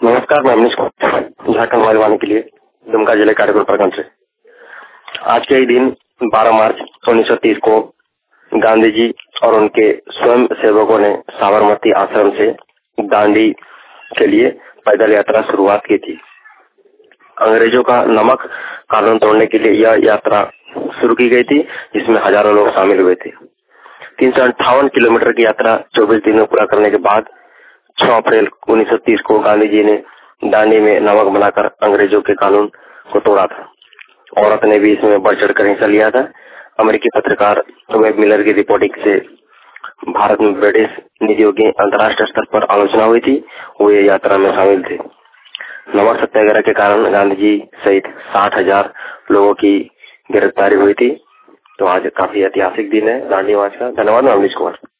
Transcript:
नमस्कार, मैं अमनीश कुमार, झारखंड मोबाइल वाणी के लिए दुमका जिले कारीपुर प्रखंड से। आज के ही दिन 12 मार्च 1930 को गांधी जी और उनके स्वयं सेवकों ने साबरमती आश्रम से दांडी के लिए पैदल यात्रा शुरुआत की थी। अंग्रेजों का नमक कानून तोड़ने के लिए यह यात्रा शुरू की गई थी, जिसमें हजारों लोग शामिल हुए थे। 358 किलोमीटर की यात्रा 24 दिन में पूरा करने के बाद 6 अप्रैल 1930 को गांधी जी ने दांडी में नमक बनाकर अंग्रेजों के कानून को तोड़ा था। औरत ने भी इसमें बढ़ चढ़कर हिस्सा लिया था। अमेरिकी पत्रकार वेब मिलर की रिपोर्टिंग से भारत में ब्रिटिश नीतियों की अंतर्राष्ट्रीय स्तर पर आलोचना हुई थी। वो ये यात्रा में शामिल थे। नमक सत्याग्रह के कारण गांधी जी सहित 60,000 लोगों की गिरफ्तारी हुई थी। तो आज काफी ऐतिहासिक दिन है दांडी मार्च का। धन्यवाद। मैं अमनीश कुमार।